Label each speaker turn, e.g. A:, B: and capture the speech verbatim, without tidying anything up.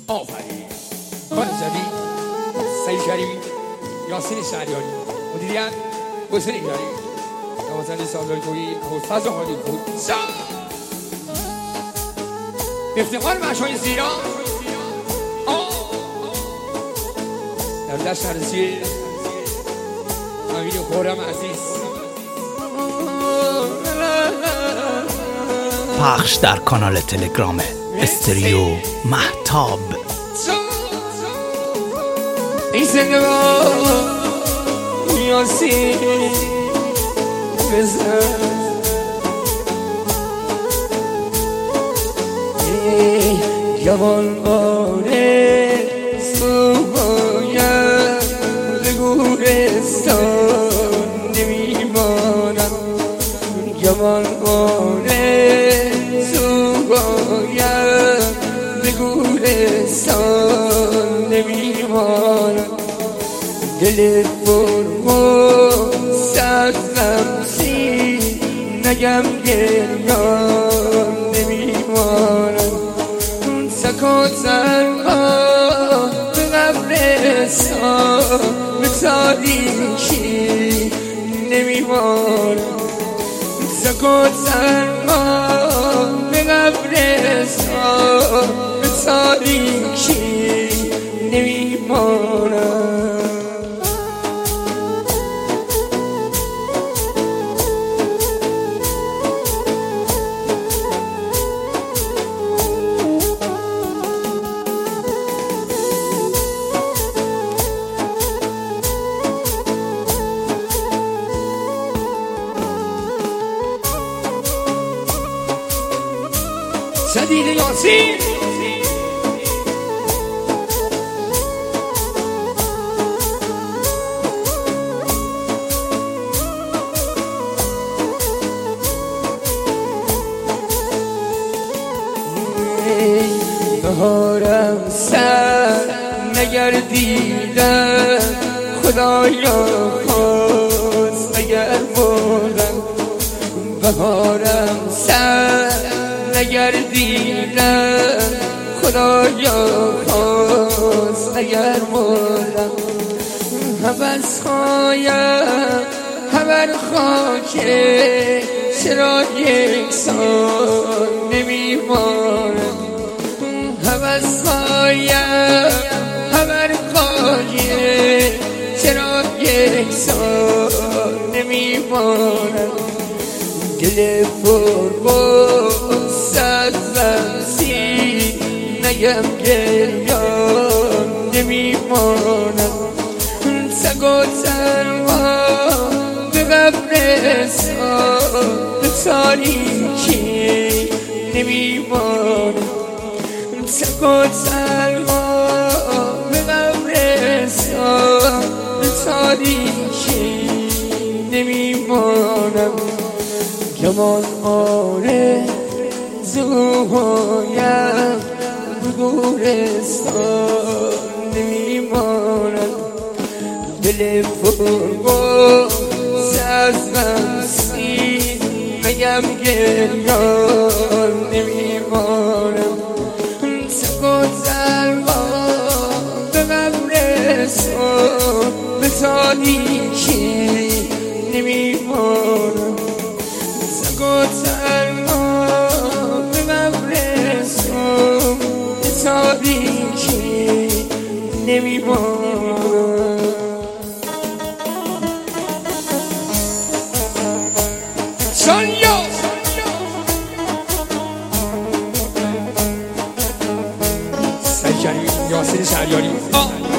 A: آفرین خانم زدی سعید شریفی یاسین شهریاری مدیریت حسین ایرانی نوازنده سالاری تویی حوزفز حالی بود افتخار مشای زیرا در دشت عرضی امین خورم عزیز
B: پخش در کانال تلگرام استریو مهتاب.
A: ای زنگا یاسین بزن ای جوان باره سوهایم به گورستان نمیمانم جوان باره سوهایم به گورستان نمیمانم دل فرمو سرزم سی نگم گریان نمیمانم سکوت سرها به قبرستان به تاریکی نمیمانم سکوت سرها به قبرستان به تاریکی نمیمانم. سدید یاسین بهارم سر نگردیدم خدایا خواست اگر بردم بهارم سر نگردیدم خدایا خواست اگر مردم حوض خوایم همر خاکه چرا یک سال نمیمانم حوض خوایم همر خاکه چرا یک سال نمیمانم دل فرمو سرزم سی نگم گریان نمیمانم سگو تنها به قبرستان به تاریکی نمیمانم سگو تنها به قبرستان به تاریکی نمیمانم جوان آره زوهایم به گورستان نمیمانم دل فرمو سرزم سی بگم گریان نمیمانم سکوت سرما به قبرستان به تاریکی نمیمانم سکوت سرما به قبرستان به تاریکی نمیمانم. سانیا سعید شریفی یاسین شهریاری